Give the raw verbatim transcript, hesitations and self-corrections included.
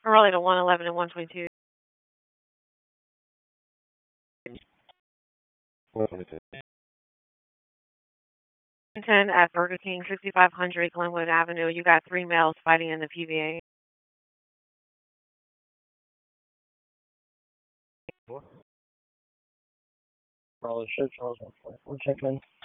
Raleigh to one eleven and one twenty-two. ten at Burger King, sixty-five hundred Glenwood Avenue. You got three males fighting in the P V A. Raleigh Church, Charles, one check in.